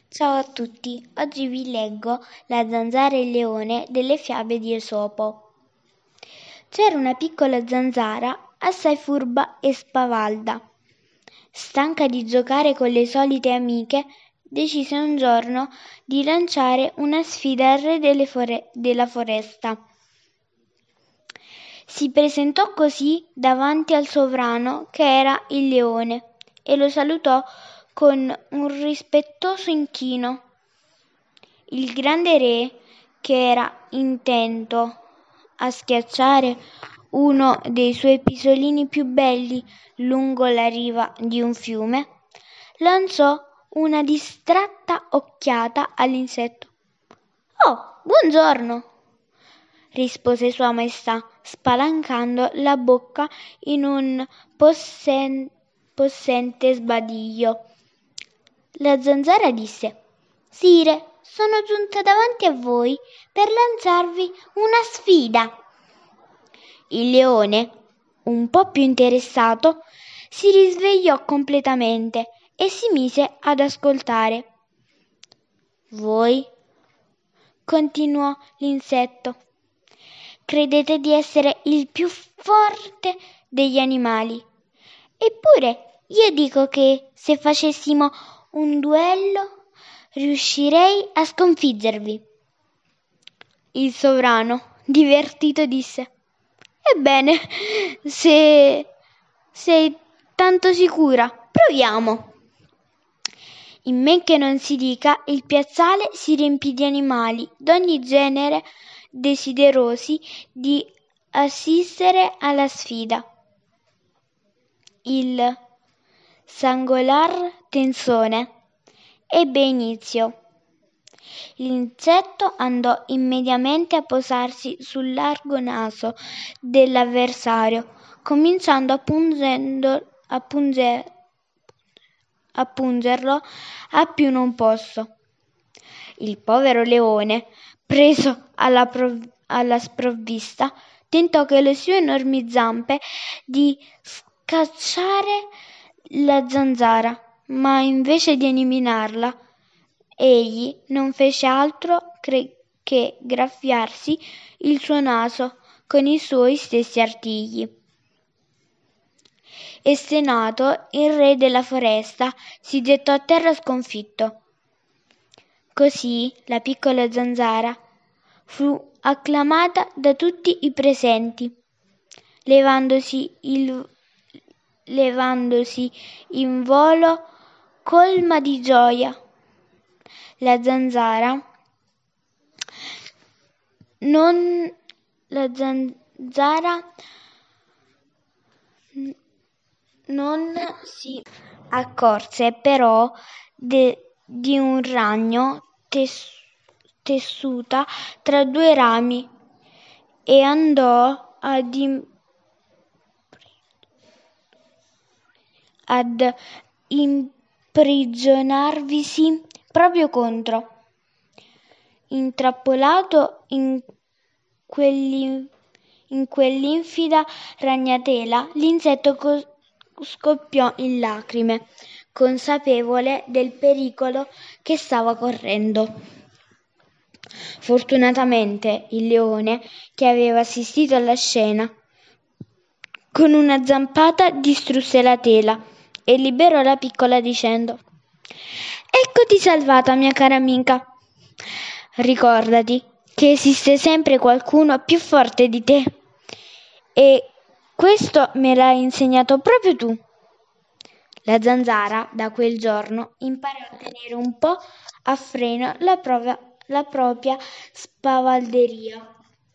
Ciao a tutti, oggi vi leggo La zanzara e il leone delle fiabe di Esopo. C'era una piccola zanzara assai furba e spavalda. Stanca di giocare con le solite amiche, decise un giorno di lanciare una sfida al re della foresta. Si presentò così davanti al sovrano, che era il leone, e lo salutò con un rispettoso inchino. Il grande re, che era intento a schiacciare uno dei suoi pisolini più belli lungo la riva di un fiume, lanciò una distratta occhiata all'insetto. «Oh, buongiorno!» rispose Sua Maestà, spalancando la bocca in un possente sbadiglio. La zanzara disse: «Sire, sono giunta davanti a voi per lanciarvi una sfida». Il leone, un po' più interessato, si risvegliò completamente e si mise ad ascoltare. «Voi?» continuò l'insetto. «Credete di essere il più forte degli animali. Eppure io dico che se facessimo un duello riuscirei a sconfiggervi». Il sovrano, divertito, disse: «Ebbene, se sei tanto sicura, proviamo». In men che non si dica, il piazzale si riempì di animali d'ogni genere desiderosi di assistere alla sfida. Il singolar tenzone ebbe inizio. L'insetto andò immediatamente a posarsi sul largo naso dell'avversario, cominciando a pungerlo a più non posso. Il povero leone, preso alla sprovvista, tentò con le sue enormi zampe di scacciare la zanzara, ma invece di eliminarla, egli non fece altro che graffiarsi il suo naso con i suoi stessi artigli. Estenato, il re della foresta si gettò a terra sconfitto. Così la piccola zanzara fu acclamata da tutti i presenti, levandosi in volo colma di gioia. La zanzara non si accorse però di un ragno tessuta tra due rami e andò ad imprigionarvisi proprio contro. Intrappolato in quell'infida ragnatela, l'insetto scoppiò in lacrime, consapevole del pericolo che stava correndo. Fortunatamente il leone, che aveva assistito alla scena, con una zampata distrusse la tela e liberò la piccola dicendo: «Eccoti salvata, mia cara amica. Ricordati che esiste sempre qualcuno più forte di te, e questo me l'hai insegnato proprio tu». La zanzara da quel giorno imparò a tenere un po' a freno la propria spavalderia